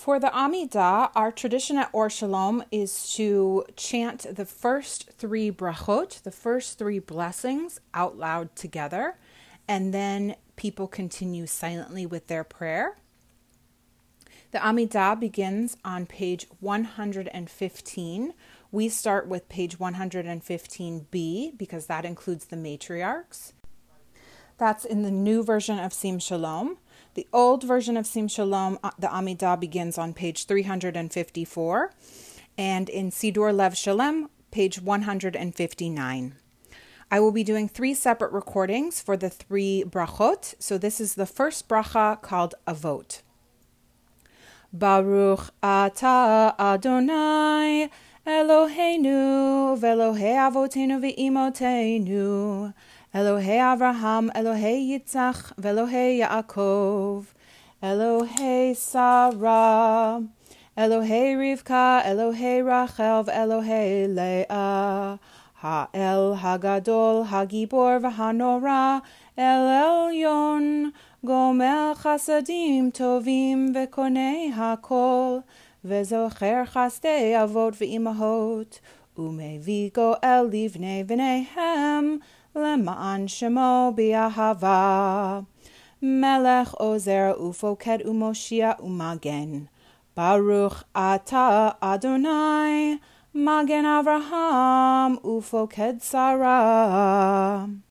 For the Amidah, our tradition at Or Shalom is to chant the first three brachot, the first three blessings, out loud together, and then people continue silently with their prayer. The Amidah begins on page 115. We start with page 115b because that includes the matriarchs. That's in the new version of Sim Shalom. The old version of Sim Shalom, the Amidah begins on page 354, and in Sidur Lev Shalem, page 159. I will be doing 3 separate recordings for the 3 brachot. So this is the first bracha called Avot. Baruch Ata Adonai Eloheinu Velohei Avotenu Ve'imotenu Elohei Avraham, Elohei Yitzchak, Velohei Yaakov, Elohei Sarah, Elohei Rivka, Elohei Rachel, Elohei Leah, Ha'el Hagadol, Hagibor, V'hanora, El Elyon, Gomer Chasadim Tovim, Vekonei Hakol, Vezocher Chasdei Avot Ve'imahot, Umevi Goel Livnei V'neihem, Lema'an Shemo B'Ahava, Melech Ozer Ufoked Umoshia Umagen, Baruch Ata Adonai, Magen Avraham Ufoked Sarah.